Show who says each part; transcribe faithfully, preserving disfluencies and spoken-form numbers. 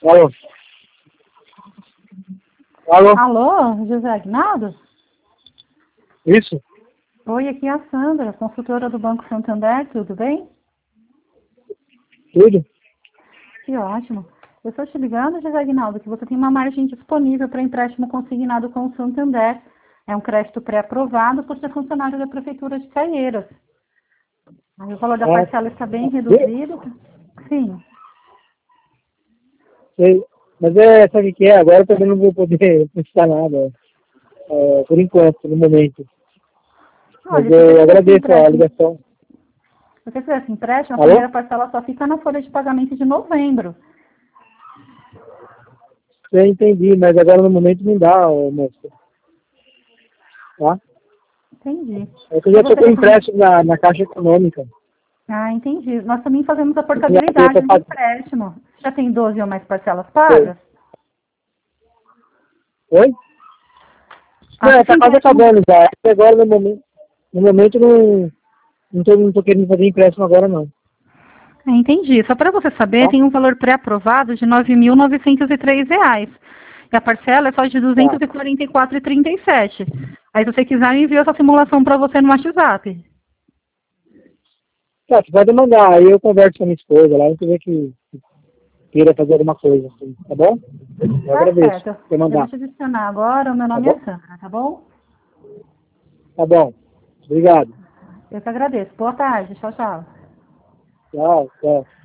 Speaker 1: Alô? Alô?
Speaker 2: Alô, José Aguinaldo?
Speaker 1: Isso?
Speaker 2: Oi, aqui é a Sandra, consultora do Banco Santander, tudo bem?
Speaker 1: Tudo?
Speaker 2: Que ótimo. Eu estou te ligando, José Aguinaldo, que você tem uma margem disponível para empréstimo consignado com o Santander. É um crédito pré-aprovado por ser funcionário da Prefeitura de Caieiras. Aí o valor da
Speaker 1: Ah,
Speaker 2: parcela está bem
Speaker 1: eu
Speaker 2: reduzido. Sim.
Speaker 1: sei. Mas é, sabe o que é? Agora eu também não vou poder prestar nada, é, por enquanto, no momento. Mas
Speaker 2: Olha, se você
Speaker 1: eu
Speaker 2: fizesse
Speaker 1: agradeço a
Speaker 2: empréstimo,
Speaker 1: ligação.
Speaker 2: se você fizesse empréstimo, a
Speaker 1: Alô?
Speaker 2: primeira parcela só fica na folha de pagamento de novembro.
Speaker 1: Eu entendi, mas agora no momento não dá, ô, moço. Tá?
Speaker 2: Entendi.
Speaker 1: É que eu
Speaker 2: Mas
Speaker 1: já tô
Speaker 2: você
Speaker 1: com
Speaker 2: quer fazer...
Speaker 1: empréstimo na, na Caixa Econômica.
Speaker 2: Ah, entendi. Nós também fazemos a
Speaker 1: Eu já eu
Speaker 2: portabilidade
Speaker 1: tô
Speaker 2: do
Speaker 1: pagando.
Speaker 2: empréstimo. Já tem doze ou mais parcelas
Speaker 1: Oi?
Speaker 2: pagas?
Speaker 1: Oi?
Speaker 2: Ah,
Speaker 1: Não,
Speaker 2: você
Speaker 1: tá
Speaker 2: tem
Speaker 1: quase
Speaker 2: empréstimo...
Speaker 1: acabando já. Agora no momento, no momento não, não, tô, não tô querendo fazer empréstimo agora não.
Speaker 2: Ah, entendi. Só para você saber,
Speaker 1: Tá?
Speaker 2: tem um valor pré-aprovado de nove mil novecentos e três reais. E a parcela é só de
Speaker 1: Tá.
Speaker 2: duzentos e quarenta e quatro reais e trinta e sete centavos. Aí, se você quiser, eu envio essa simulação para você no WhatsApp.
Speaker 1: Tá, você pode mandar, aí eu converso com a minha esposa lá, a gente vê que queira fazer alguma coisa, assim, tá bom? Eu
Speaker 2: Tá
Speaker 1: agradeço
Speaker 2: certo.
Speaker 1: por
Speaker 2: Eu vou
Speaker 1: mandar,
Speaker 2: te adicionar agora. O meu
Speaker 1: tá
Speaker 2: nome é
Speaker 1: bom?
Speaker 2: Sandra, tá bom?
Speaker 1: Tá bom. Obrigado.
Speaker 2: Eu que agradeço. Boa tarde. Tchau, tchau.
Speaker 1: Tchau, tchau.